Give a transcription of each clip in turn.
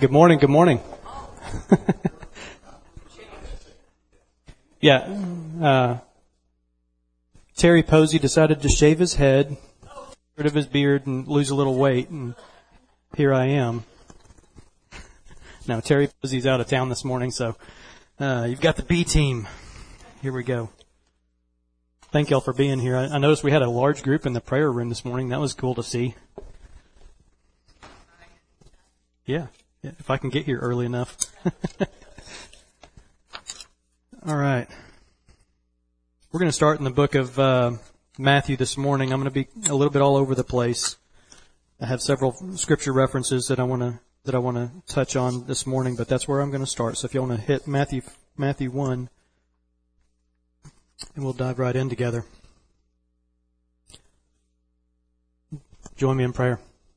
Good morning, good morning. Terry Posey decided to shave his head, get rid of his beard, and lose a little weight, and here I am. Now, Terry Posey's out of town this morning, so you've got the B team. Here we go. Thank y'all for being here. I noticed we had a large group in the prayer room this morning. That was cool to see. Yeah, if I can get here early enough. All right. We're going to start in the book of Matthew this morning. I'm going to be a little bit all over the place. I have several scripture references that I want to touch on this morning, but that's where I'm going to start. So if you want to hit Matthew 1, and we'll dive right in together. Join me in prayer.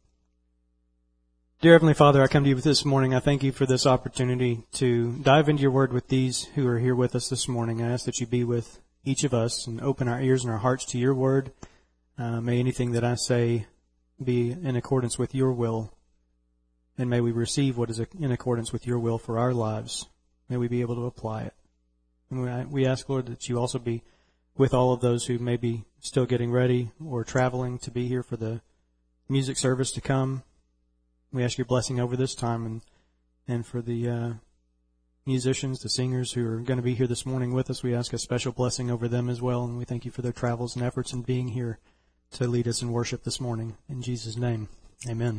Dear Heavenly Father, I come to you this morning. I thank you for this opportunity to dive into your word with these who are here with us this morning. I ask that you be with each of us and open our ears and our hearts to your word. May anything that I say be in accordance with your will, and may we receive what is in accordance with your will for our lives. May we be able to apply it. And we ask, Lord, that you also be with all of those who may be still getting ready or traveling to be here for the music service to come. We ask your blessing over this time and for the musicians, the singers who are going to be here this morning with us. We ask a special blessing over them as well, and we thank you for their travels and efforts in being here to lead us in worship this morning. In Jesus' name, amen.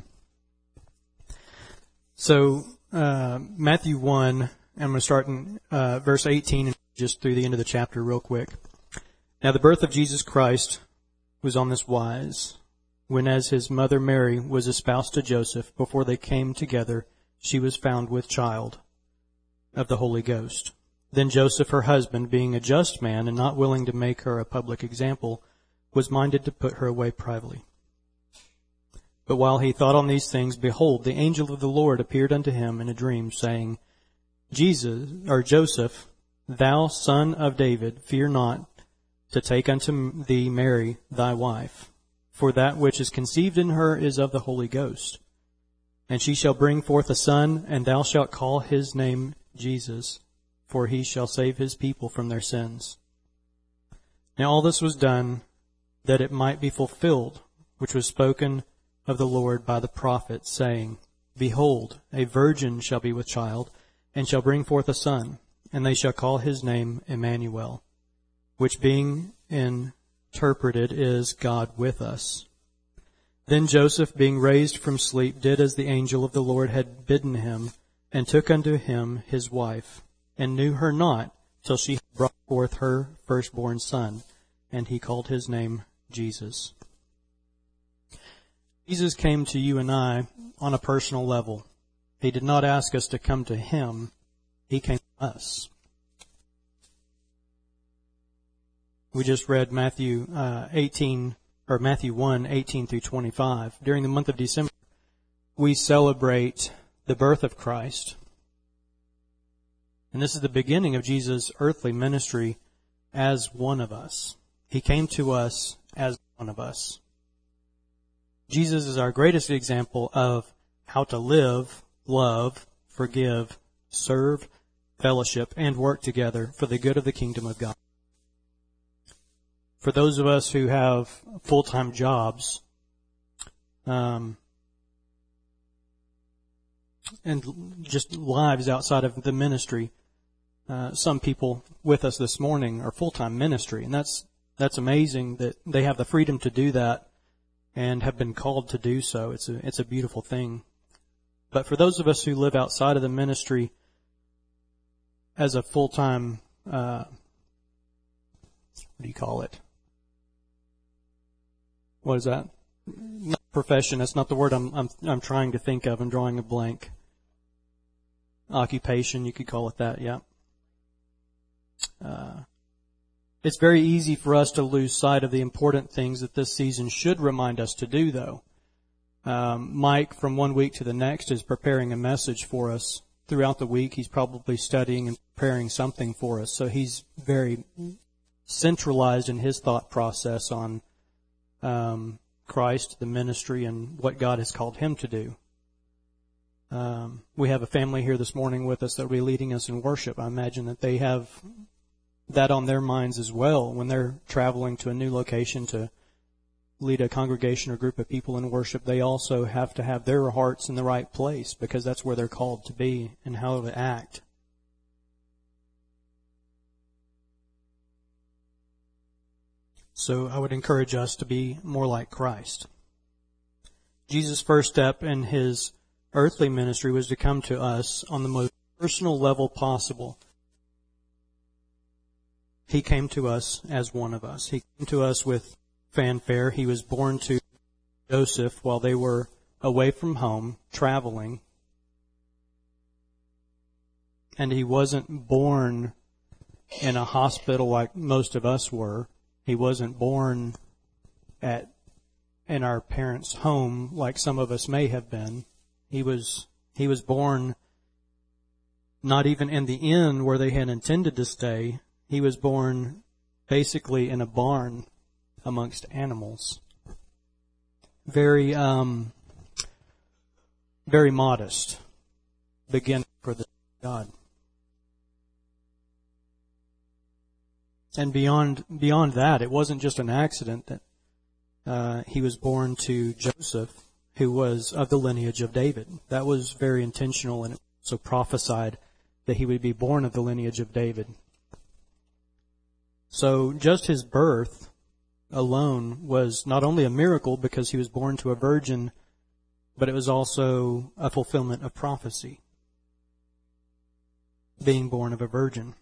So, Matthew 1, I'm going to start in verse 18 and just through the end of the chapter real quick. Now the birth of Jesus Christ was on this wise. When as his mother Mary was espoused to Joseph, before they came together, she was found with child of the Holy Ghost. Then Joseph, her husband, being a just man and not willing to make her a public example, was minded to put her away privately. But while he thought on these things, behold, the angel of the Lord appeared unto him in a dream, saying, Joseph, thou son of David, fear not to take unto thee Mary thy wife, for that which is conceived in her is of the Holy Ghost. And she shall bring forth a son, and thou shalt call his name Jesus, for he shall save his people from their sins. Now all this was done that it might be fulfilled, which was spoken of the Lord by the prophet, saying, Behold, a virgin shall be with child, and shall bring forth a son, and they shall call his name Emmanuel, which being interpreted is God with us. Then Joseph, being raised from sleep, did as the angel of the Lord had bidden him, and took unto him his wife, and knew her not till she brought forth her firstborn son, and he called his name Jesus. Jesus came to you and I on a personal level. He did not ask us to come to him. He came to us. We just read Matthew 1, 18 through 25. During the month of December, we celebrate the birth of Christ. And this is the beginning of Jesus' earthly ministry as one of us. He came to us as one of us. Jesus is our greatest example of how to live, love, forgive, serve, fellowship, and work together for the good of the kingdom of God. For those of us who have full-time jobs, and just lives outside of the ministry, some people with us this morning are full-time ministry, and that's amazing that they have the freedom to do that and have been called to do so. It's a beautiful thing. But for those of us who live outside of the ministry as a full-time, what do you call it? What is that? Not profession. That's not the word I'm trying to think of. I'm drawing a blank. Occupation, you could call it that, yeah. It's very easy for us to lose sight of the important things that this season should remind us to do, though. Mike, from one week to the next, is preparing a message for us. Throughout the week, he's probably studying and preparing something for us. So he's very centralized in his thought process on Christ, the ministry, and what God has called him to do. We have a family here this morning with us that will be leading us in worship. I imagine that they have that on their minds as well when they're traveling to a new location to lead a congregation or group of people in worship. They also have to have their hearts in the right place because that's where they're called to be and how to act. So I would encourage us to be more like Christ. Jesus' first step in his earthly ministry was to come to us on the most personal level possible. He came to us as one of us. He came to us with fanfare. He was born to Joseph while they were away from home, traveling. And he wasn't born in a hospital like most of us were. He wasn't born in our parents' home like some of us may have been. He was born not even in the inn where they had intended to stay. He was born basically in a barn amongst animals. Very modest beginning for the God. And beyond that, it wasn't just an accident that he was born to Joseph, who was of the lineage of David. That was very intentional, and it also prophesied that he would be born of the lineage of David. So just his birth alone was not only a miracle because he was born to a virgin, but it was also a fulfillment of prophecy, being born of a virgin.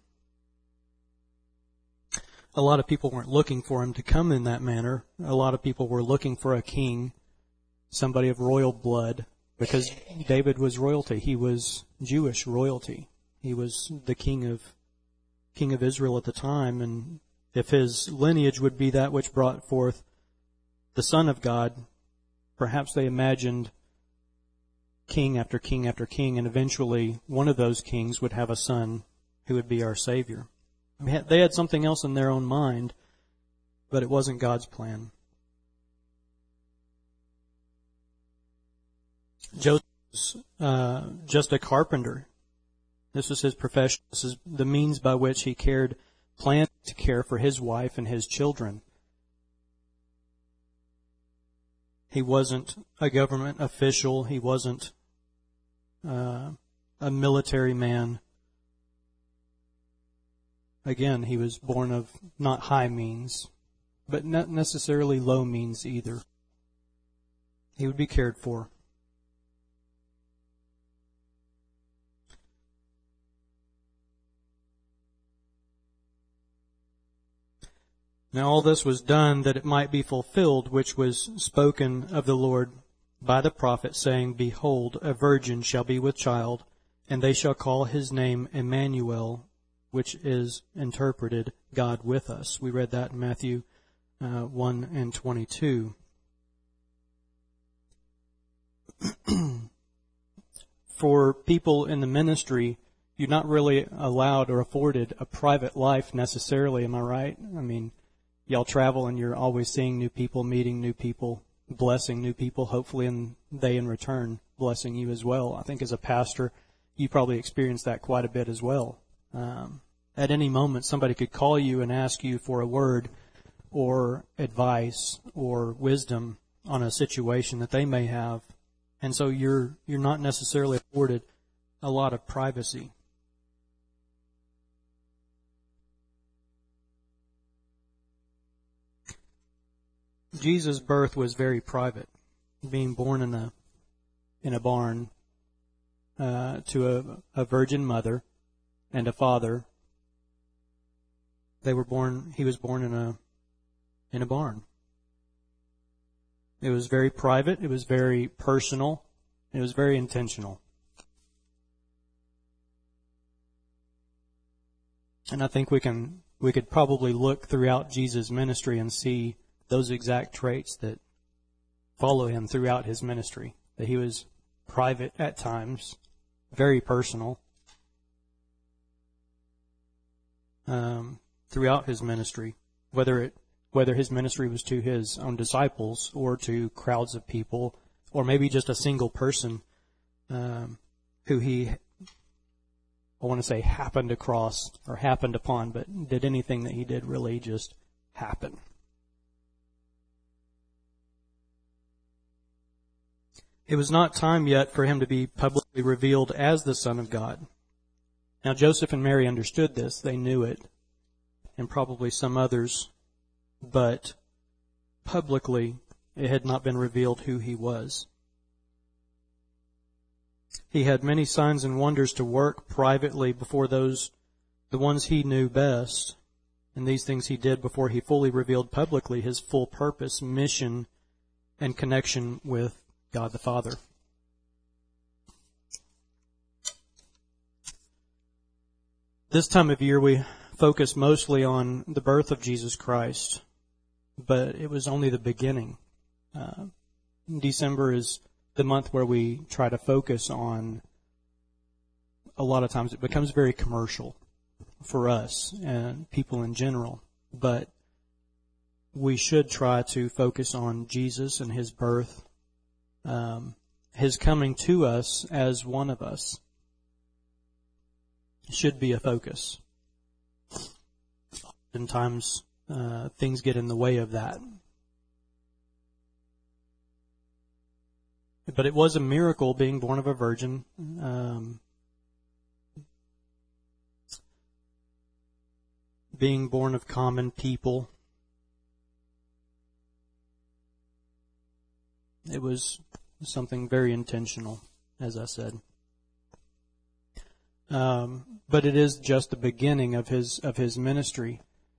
A lot of people weren't looking for him to come in that manner. A lot of people were looking for a king, somebody of royal blood, because David was royalty. He was Jewish royalty. He was the king of Israel at the time, and if his lineage would be that which brought forth the Son of God, perhaps they imagined king after king after king, and eventually one of those kings would have a son who would be our Savior. They had something else in their own mind, but it wasn't God's plan. Joseph was just a carpenter. This was his profession. This is the means by which he planned to care for his wife and his children. He wasn't a government official. He wasn't a military man. Again, he was born of not high means, but not necessarily low means either. He would be cared for. Now all this was done that it might be fulfilled, which was spoken of the Lord by the prophet, saying, Behold, a virgin shall be with child, and they shall call his name Emmanuel, which is interpreted God with us. We read that in Matthew 1 and 22. For people in the ministry, you're not really allowed or afforded a private life necessarily, am I right? I mean, y'all travel and you're always seeing new people, meeting new people, blessing new people, hopefully, and they in return blessing you as well. I think as a pastor, you probably experienced that quite a bit as well. At any moment, somebody could call you and ask you for a word or advice or wisdom on a situation that they may have. And so you're not necessarily afforded a lot of privacy. Jesus' birth was very private, being born in a barn to a virgin mother and a father. He was born in a barn. It was very private, it was very personal, it was very intentional. And I think we could probably look throughout Jesus' ministry and see those exact traits that follow him throughout his ministry. That he was private at times, very personal. Throughout his ministry, whether his ministry was to his own disciples or to crowds of people, or maybe just a single person, who he, I want to say, happened across or happened upon, but did anything that he did really just happen. It was not time yet for him to be publicly revealed as the Son of God. Now, Joseph and Mary understood this. They knew it, and probably some others, but publicly it had not been revealed who he was. He had many signs and wonders to work privately before the ones he knew best, and these things he did before he fully revealed publicly his full purpose, mission, and connection with God the Father. This time of year we focus mostly on the birth of Jesus Christ, but it was only the beginning. December is the month where we try to focus on, a lot of times it becomes very commercial for us and people in general, but we should try to focus on Jesus and his birth, his coming to us as one of us. Should be a focus. Oftentimes, things get in the way of that. But it was a miracle being born of a virgin. Being born of common people. It was something very intentional, as I said. But it is just the beginning of his ministry.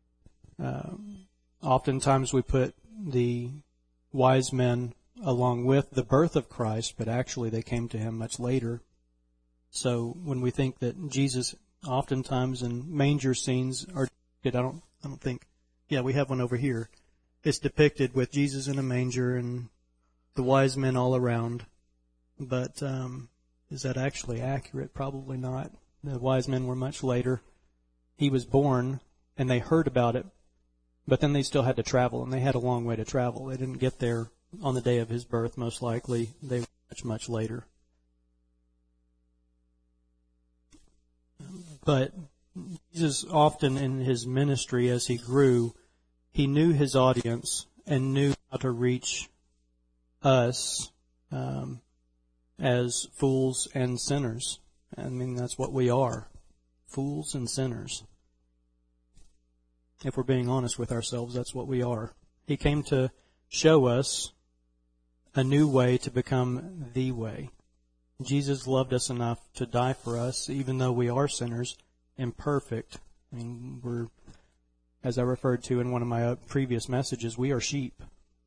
Oftentimes we put the wise men along with the birth of Christ, but actually they came to him much later. So when we think that Jesus, oftentimes in manger scenes are depicted, I don't think, yeah, we have one over here. It's depicted with Jesus in a manger and the wise men all around. But is that actually accurate? Probably not. The wise men were much later. He was born, and they heard about it, but then they still had to travel, and they had a long way to travel. They didn't get there on the day of his birth, most likely. They were much, much later. But Jesus often in his ministry, as he grew, he knew his audience and knew how to reach us as fools and sinners. I mean, that's what we are. Fools and sinners. If we're being honest with ourselves, that's what we are. He came to show us a new way to become the way. Jesus loved us enough to die for us, even though we are sinners, imperfect. I mean, we're, as I referred to in one of my previous messages, we are sheep.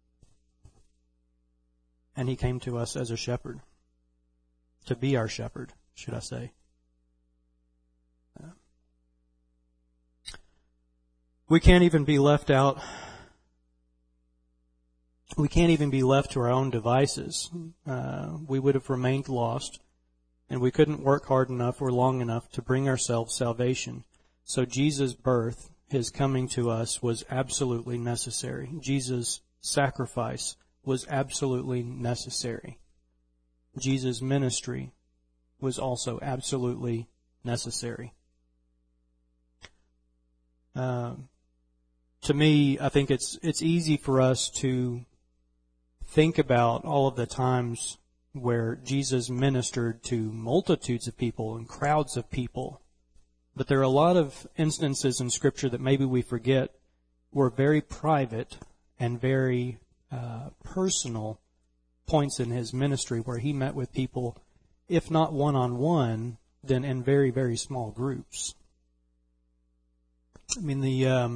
And he came to us as a shepherd, to be our shepherd, should I say. We can't even be left out. We can't even be left to our own devices. We would have remained lost, and we couldn't work hard enough or long enough to bring ourselves salvation. So Jesus' birth, his coming to us, was absolutely necessary. Jesus' sacrifice was absolutely necessary. Jesus' ministry was also absolutely necessary. To me, I think it's easy for us to think about all of the times where Jesus ministered to multitudes of people and crowds of people. But there are a lot of instances in Scripture that maybe we forget were very private and very personal points in his ministry where he met with people, if not one-on-one, then in very, very small groups. I mean,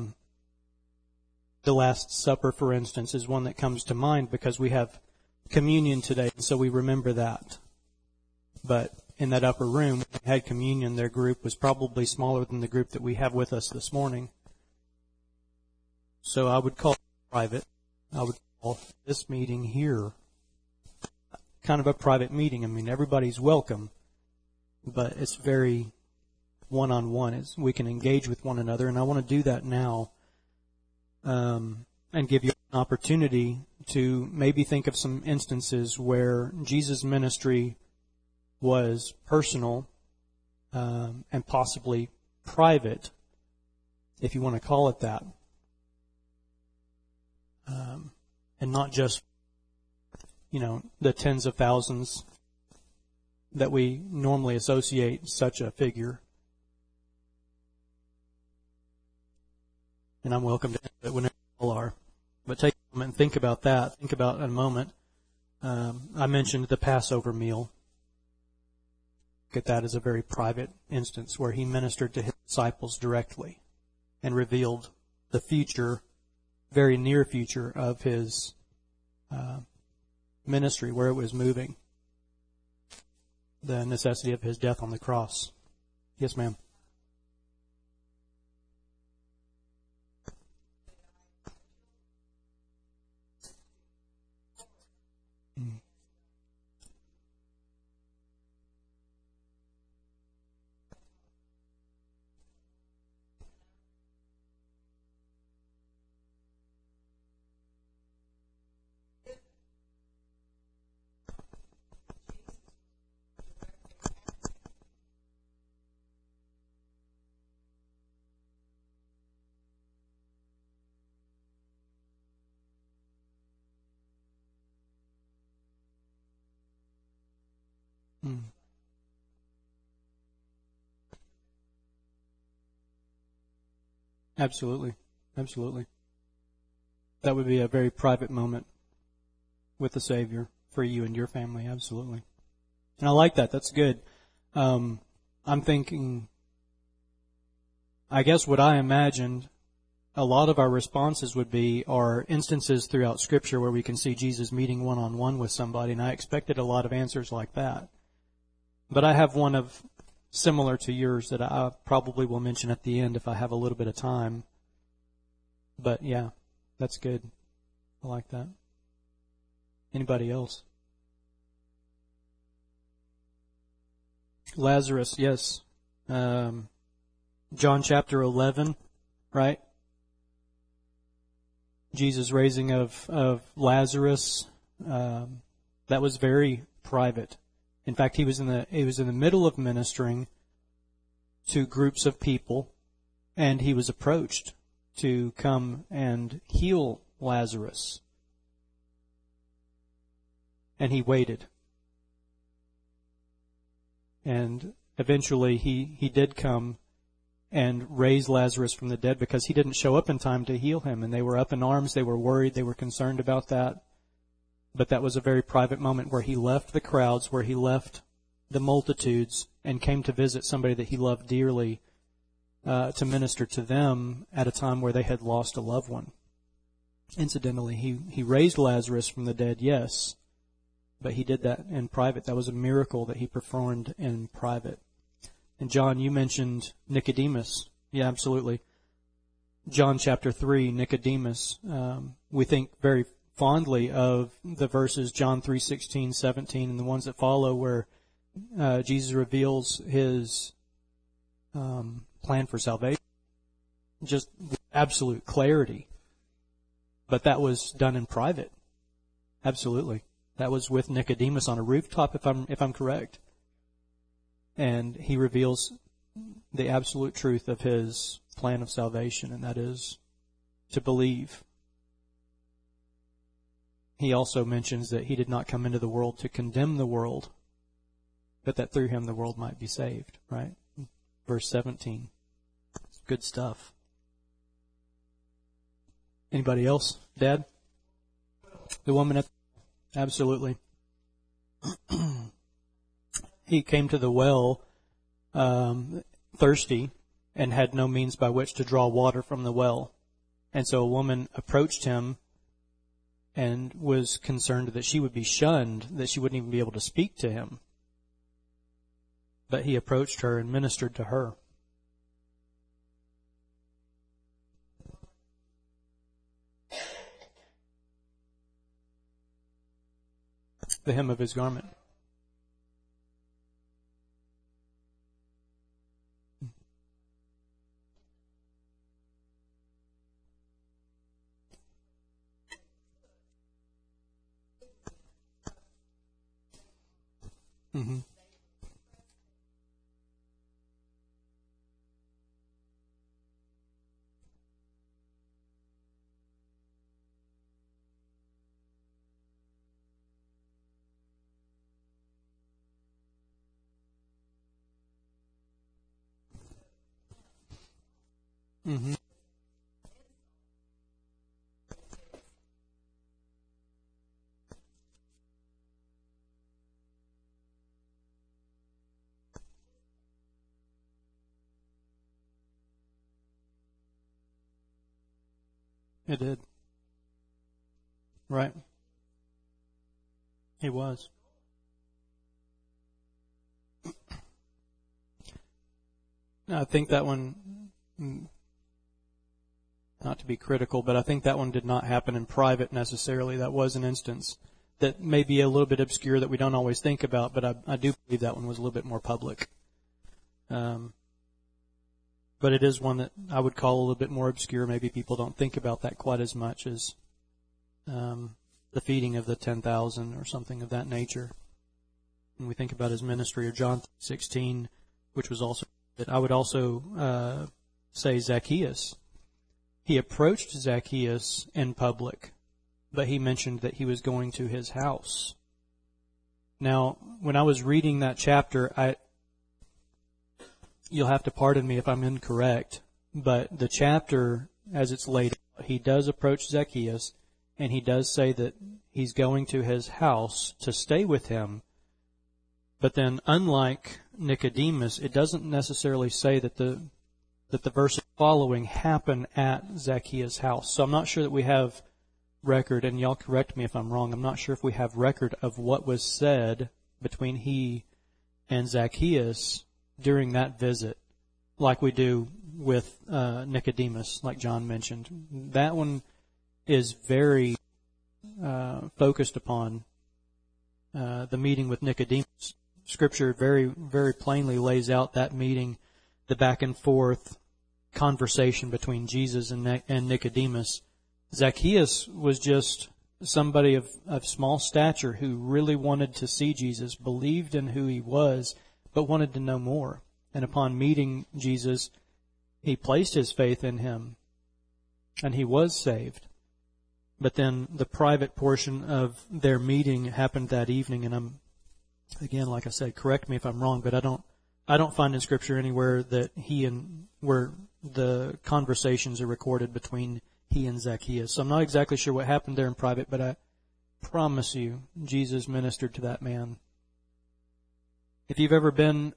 the Last Supper, for instance, is one that comes to mind because we have communion today, so we remember that. But in that upper room, when we had communion, their group was probably smaller than the group that we have with us this morning. So I would call it private. I would call this meeting here kind of a private meeting. I mean, everybody's welcome, but it's very one-on-one. We can engage with one another, and I want to do that now. And give you an opportunity to maybe think of some instances where Jesus' ministry was personal and possibly private, if you want to call it that, and not just, the tens of thousands that we normally associate such a figure. And I'm welcome to it whenever you all are. But take a moment and think about that. Think about in a moment. I mentioned the Passover meal. Look at that as a very private instance where he ministered to his disciples directly and revealed the future, very near future of his ministry, where it was moving. The necessity of his death on the cross. Yes, ma'am. Absolutely. Absolutely. That would be a very private moment with the Savior for you and your family. Absolutely. And I like that. That's good. I'm thinking, I guess what I imagined a lot of our responses would be are instances throughout Scripture where we can see Jesus meeting one-on-one with somebody, and I expected a lot of answers like that. But I have one of similar to yours that I probably will mention at the end if I have a little bit of time. But yeah, that's good. I like that. Anybody else? Lazarus, yes. John chapter 11, right? Jesus' raising of Lazarus, that was very private. In fact, he was in the middle of ministering to groups of people, and he was approached to come and heal Lazarus. And he waited. And eventually he did come and raise Lazarus from the dead because he didn't show up in time to heal him. And they were up in arms. They were worried. They were concerned about that. But that was a very private moment where he left the crowds, where he left the multitudes and came to visit somebody that he loved dearly, to minister to them at a time where they had lost a loved one. Incidentally, he raised Lazarus from the dead, yes, but he did that in private. That was a miracle that he performed in private. And John, you mentioned Nicodemus. Yeah, absolutely. John chapter 3, Nicodemus. We think very fondly of the verses John 3:16, 17, and the ones that follow where Jesus reveals his plan for salvation. Just with absolute clarity. But that was done in private. Absolutely. That was with Nicodemus on a rooftop, if I'm correct. And he reveals the absolute truth of his plan of salvation, and that is to believe. He also mentions that he did not come into the world to condemn the world, but that through him the world might be saved, right? Verse 17. It's good stuff. Anybody else? Dad? The woman at... Absolutely. He came to the well thirsty and had no means by which to draw water from the well. And so a woman approached him and was concerned that she would be shunned, that she wouldn't even be able to speak to him. But he approached her and ministered to her. The hem of his garment. Mm-hmm. Mm-hmm. It did. Right. He was. I think that one, not to be critical, but I think that one did not happen in private necessarily. That was an instance that may be a little bit obscure that we don't always think about, but I do believe that one was a little bit more public. But it is one that I would call a little bit more obscure. Maybe people don't think about that quite as much as the feeding of the 10,000 or something of that nature. When we think about his ministry, or John 16, which was also, I would also say Zacchaeus. He approached Zacchaeus in public, but he mentioned that he was going to his house. Now, when I was reading that chapter, you'll have to pardon me if I'm incorrect, but the chapter, as it's laid out, he does approach Zacchaeus, and he does say that he's going to his house to stay with him. But then, unlike Nicodemus, it doesn't necessarily say that the verses following happen at Zacchaeus' house. So I'm not sure that we have record, and y'all correct me if I'm wrong, I'm not sure if we have record of what was said between he and Zacchaeus during that visit, like we do with Nicodemus, like John mentioned. That one is very focused upon the meeting with Nicodemus. Scripture very, very plainly lays out that meeting, the back and forth conversation between Jesus and Nicodemus. Zacchaeus was just somebody of small stature who really wanted to see Jesus, believed in who he was, but wanted to know more. And upon meeting Jesus, he placed his faith in him, and he was saved. But then the private portion of their meeting happened that evening, and again, like I said, correct me if I'm wrong, but I don't find in Scripture anywhere that where the conversations are recorded between he and Zacchaeus. So I'm not exactly sure what happened there in private, but I promise you, Jesus ministered to that man. If you've ever been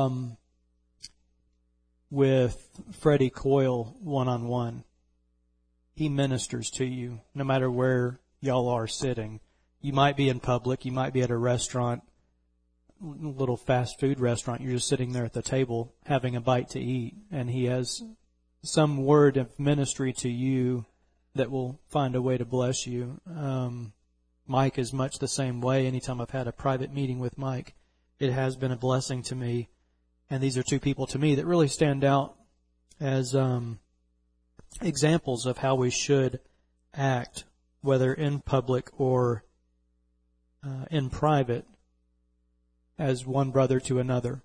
with Freddie Coyle one-on-one, he ministers to you no matter where y'all are sitting. You might be in public, you might be at a restaurant, little fast food restaurant, you're just sitting there at the table having a bite to eat, and he has some word of ministry to you that will find a way to bless you. Mike is much the same way. Anytime I've had a private meeting with Mike, it has been a blessing to me. And these are two people to me that really stand out as examples of how we should act, whether in public or in private, as one brother to another.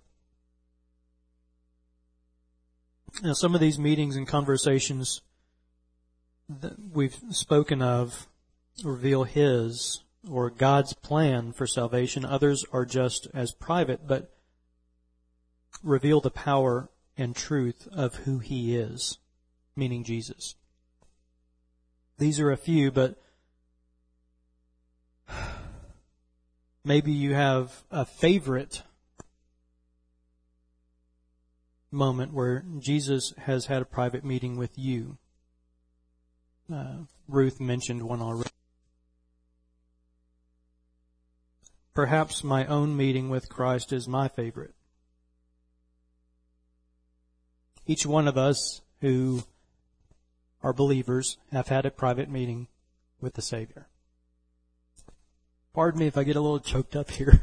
Now, some of these meetings and conversations that we've spoken of reveal His or God's plan for salvation. Others are just as private, but reveal the power and truth of who He is, meaning Jesus. These are a few, but maybe you have a favorite moment where Jesus has had a private meeting with you. Ruth mentioned one already. Perhaps my own meeting with Christ is my favorite. Each one of us who are believers have had a private meeting with the Savior. Pardon me if I get a little choked up here.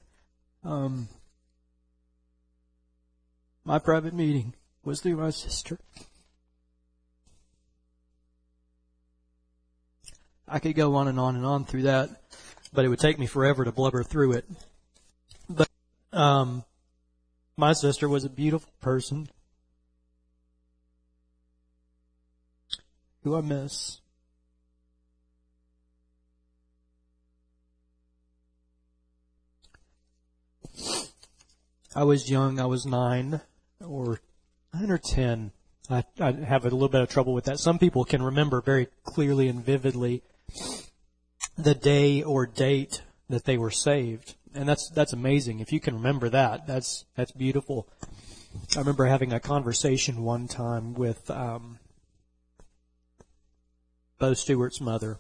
My private meeting was through my sister. I could go on and on and on through that, but it would take me forever to blubber through it. But my sister was a beautiful person who I miss. I was young. I was 9 or 10. I have a little bit of trouble with that. Some people can remember very clearly and vividly the day or date that they were saved. And that's amazing. If you can remember that, that's beautiful. I remember having a conversation one time with Bo Stewart's mother.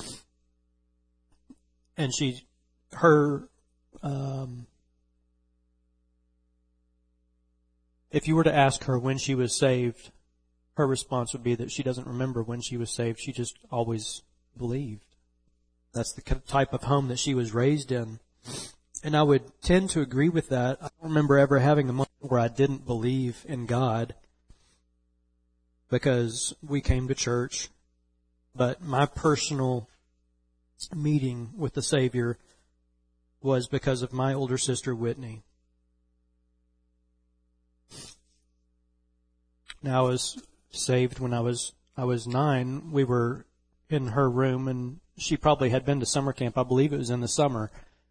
And if you were to ask her when she was saved, her response would be that she doesn't remember when she was saved. She just always believed. That's the type of home that she was raised in. And I would tend to agree with that. I don't remember ever having a moment where I didn't believe in God because we came to church. But my personal meeting with the Savior was because of my older sister, Whitney. Now, I was saved when I was 9. We were in her room, and she probably had been to summer camp. I believe it was in the summer.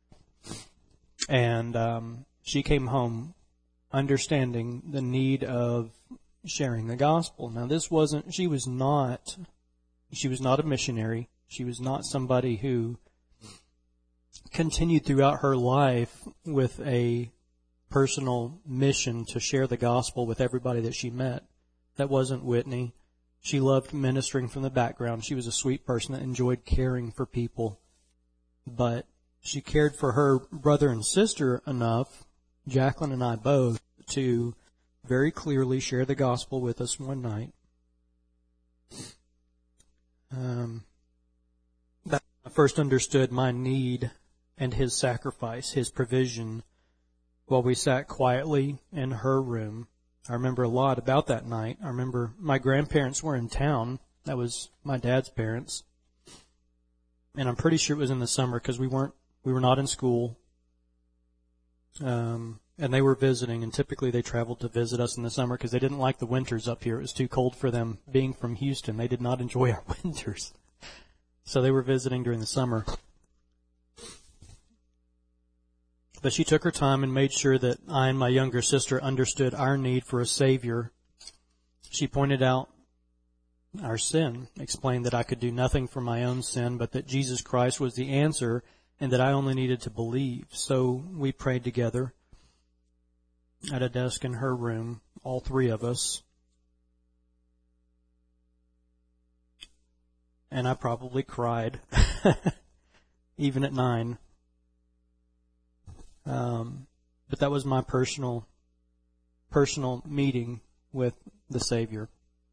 And she came home understanding the need of sharing the gospel. Now, she was not a missionary. She was not somebody who continued throughout her life with a personal mission to share the gospel with everybody that she met. That wasn't Whitney. She loved ministering from the background. She was a sweet person that enjoyed caring for people. But she cared for her brother and sister enough, Jacqueline and I both, to very clearly share the gospel with us one night. I first understood my need and his sacrifice, his provision, while we sat quietly in her room. I remember a lot about that night. I remember my grandparents were in town. That was my dad's parents. And I'm pretty sure it was in the summer because we were not in school. And they were visiting, and typically they traveled to visit us in the summer because they didn't like the winters up here. It was too cold for them. Being from Houston, they did not enjoy our winters. So they were visiting during the summer. But she took her time and made sure that I and my younger sister understood our need for a Savior. She pointed out our sin, explained that I could do nothing for my own sin, but that Jesus Christ was the answer and that I only needed to believe. So we prayed together at a desk in her room, all three of us. And I probably cried, even at 9. But that was my personal meeting with the Savior.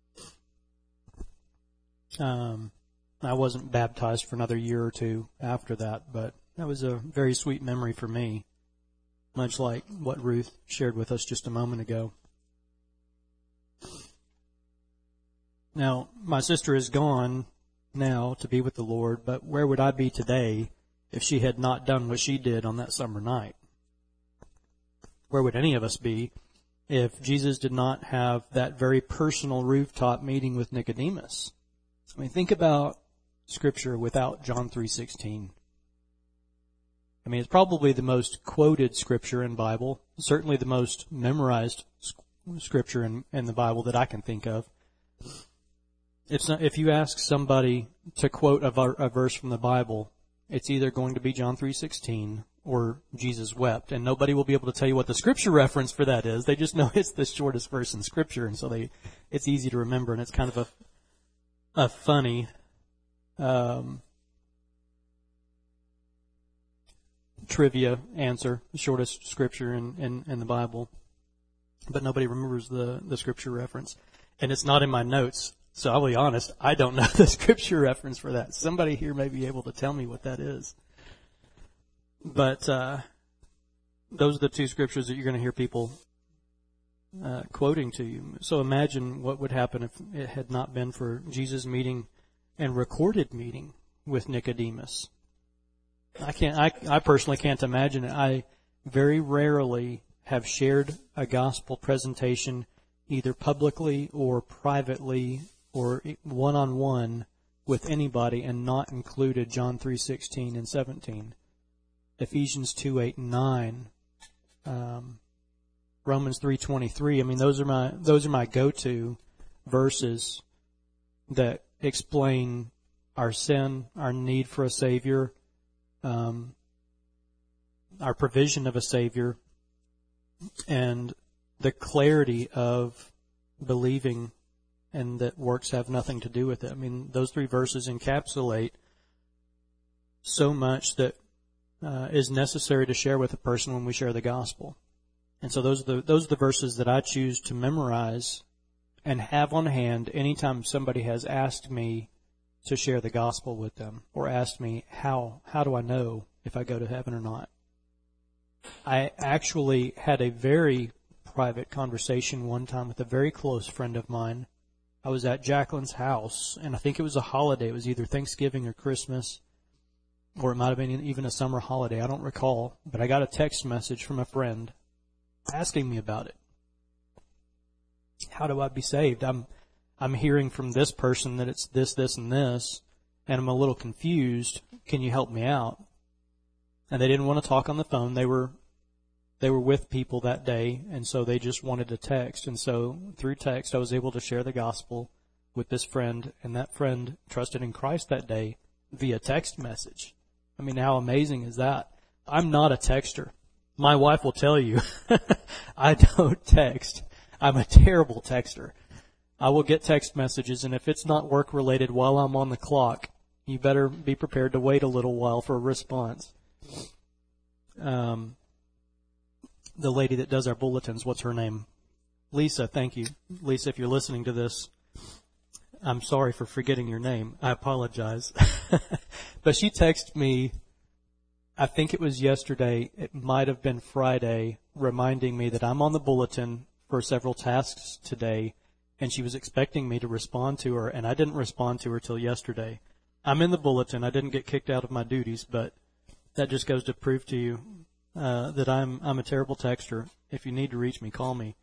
I wasn't baptized for another year or two after that, but that was a very sweet memory for me, much like what Ruth shared with us just a moment ago. Now, my sister is gone now to be with the Lord, but where would I be today if she had not done what she did on that summer night? Where would any of us be if Jesus did not have that very personal rooftop meeting with Nicodemus? I mean, think about Scripture without John 3:16. I mean, it's probably the most quoted Scripture in the Bible, certainly the most memorized Scripture in the Bible that I can think of. If you ask somebody to quote a verse from the Bible, it's either going to be John 3:16 or Jesus wept, and nobody will be able to tell you what the Scripture reference for that is. They just know it's the shortest verse in Scripture, and so it's easy to remember, and it's kind of a funny trivia answer, the shortest Scripture in the Bible, but nobody remembers the Scripture reference, and it's not in my notes. So I'll be honest, I don't know the Scripture reference for that. Somebody here may be able to tell me what that is. But those are the two Scriptures that you're going to hear people quoting to you. So imagine what would happen if it had not been for Jesus' meeting and recorded meeting with Nicodemus. I personally can't imagine it. I very rarely have shared a gospel presentation either publicly or privately or one-on-one with anybody and not included John 3:16 and 17, Ephesians 2:8 and 9, Romans 3:23. I mean, those are my go-to verses that explain our sin, our need for a Savior, our provision of a Savior, and the clarity of believing and that works have nothing to do with it. I mean, those 3 verses encapsulate so much that is necessary to share with a person when we share the gospel. And so those are the verses that I choose to memorize and have on hand anytime somebody has asked me to share the gospel with them, or asked me, how do I know if I go to heaven or not? I actually had a very private conversation one time with a very close friend of mine. I was at Jacqueline's house, and I think it was a holiday. It was either Thanksgiving or Christmas, or it might have been even a summer holiday. I don't recall, but I got a text message from a friend asking me about it. How do I be saved? I'm hearing from this person that it's this, this, and this, and I'm a little confused. Can you help me out? And they didn't want to talk on the phone. They were with people that day, and so they just wanted to text. And so through text, I was able to share the gospel with this friend, and that friend trusted in Christ that day via text message. I mean, how amazing is that? I'm not a texter. My wife will tell you I don't text. I'm a terrible texter. I will get text messages, and if it's not work-related while I'm on the clock, you better be prepared to wait a little while for a response. The lady that does our bulletins, what's her name? Lisa, thank you. Lisa, if you're listening to this, I'm sorry for forgetting your name. I apologize. But she texted me, I think it was yesterday, it might have been Friday, reminding me that I'm on the bulletin for several tasks today, and she was expecting me to respond to her, and I didn't respond to her till yesterday. I'm in the bulletin. I didn't get kicked out of my duties, but that just goes to prove to you that I'm a terrible texter. If you need to reach me, call me.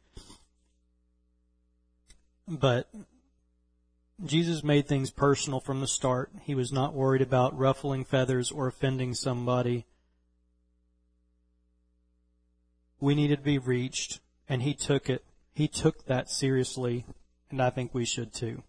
But Jesus made things personal from the start. He was not worried about ruffling feathers or offending somebody. We needed to be reached, and He took it. He took that seriously, and I think we should too.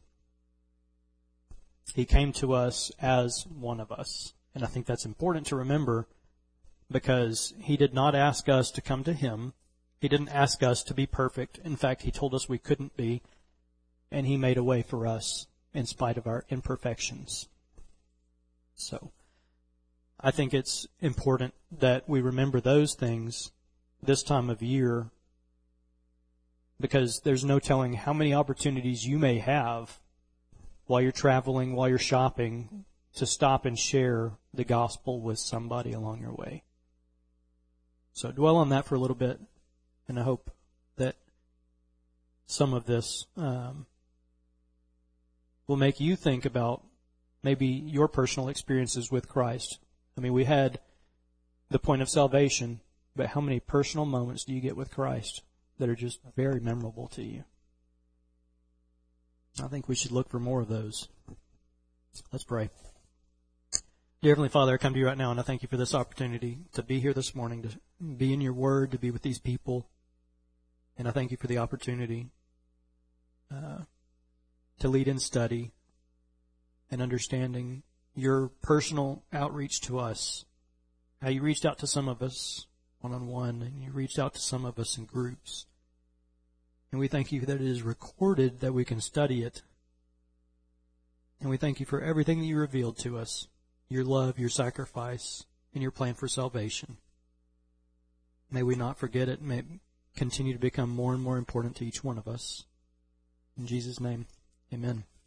He came to us as one of us, and I think that's important to remember, because He did not ask us to come to Him. He didn't ask us to be perfect. In fact, He told us we couldn't be, and He made a way for us in spite of our imperfections. So, I think it's important that we remember those things this time of year, because there's no telling how many opportunities you may have while you're traveling, while you're shopping, to stop and share the gospel with somebody along your way. So dwell on that for a little bit, and I hope that some of this will make you think about maybe your personal experiences with Christ. I mean, we had the point of salvation, but how many personal moments do you get with Christ that are just very memorable to you? I think we should look for more of those. Let's pray. Dear Heavenly Father, I come to you right now, and I thank you for this opportunity to be here this morning, to be in your word, to be with these people. And I thank you for the opportunity to lead in study and understanding your personal outreach to us, how you reached out to some of us one-on-one, and you reached out to some of us in groups. And we thank you that it is recorded, that we can study it. And we thank you for everything that you revealed to us, your love, your sacrifice, and your plan for salvation. May we not forget it. May it continue to become more and more important to each one of us. In Jesus' name, amen.